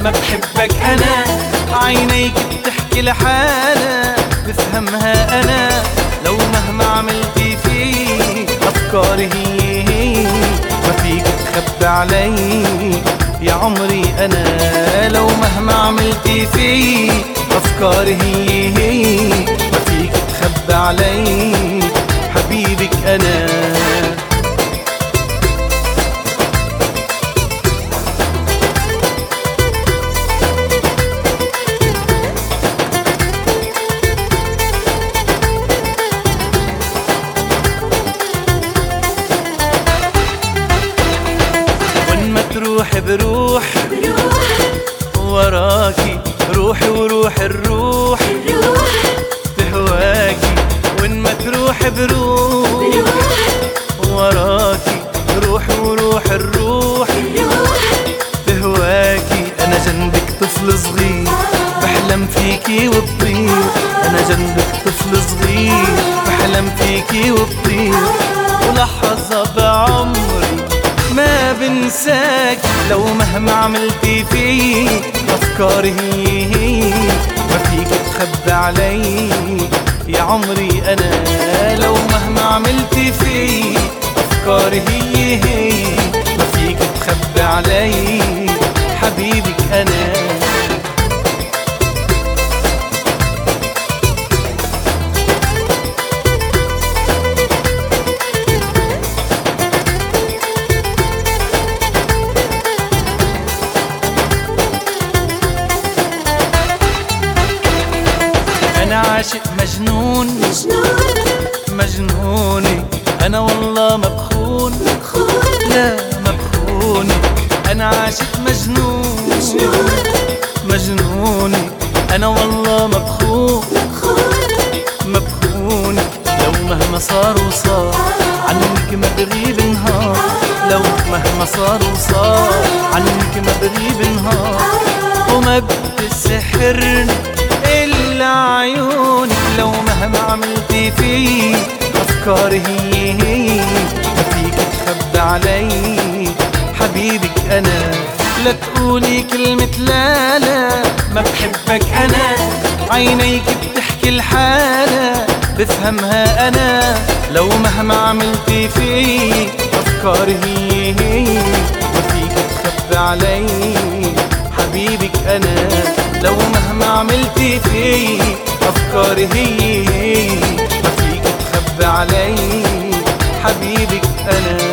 ما بحبك أنا. عينيك بتحكي لحالة بفهمها أنا، لو مهما عملتي فيه أفكاري هي ما فيك تخبي علي يا عمري أنا. لو مهما عملتي فيه أفكاري هي ما فيك تخبي علي حبيبك أنا. تروح بروح وراكي، روحي وروح الروح بهواكي. وين ما تروح بروح وراكي، روحي وروح الروح بهواكي. أنا جنبك طفل صغير بحلم فيكي وبطير، أنا جنبك طفل صغير بحلم فيكي وبطير. ولحظة بعمري ما بنساك، لو مهما عملتي فيه أفكاري هي ما فيك تخبي علي يا عمري أنا. لو مهما عملتي فيه أفكاري هي ما فيك تخبي علي حبيبك أنا. أنا عاشق مجنون مجنوني، أنا والله مبخون لا مبخوني. أنا عاشق مجنون مجنوني، أنا والله مبخون مبخوني. لو مهما صار وصار عنك ما بغيب نهار، لو مهما صار وصار عنك ما بغيب نهار. وما بتسحرني إلا عيونك، لو مهما عملتي فيه أفكاري هي ما فيك تخبي علي حبيبك أنا. لا تقولي كلمة لا لا ما بحبك أنا، عينيك بتحكي الحالة بفهمها أنا. لو مهما عملتي فيه أفكاري هي ما فيك تخبي علي حبيبك أنا. لو مهما عملتي فيه أفكاري هي ما فيك تخبي علي حبيبك أنا.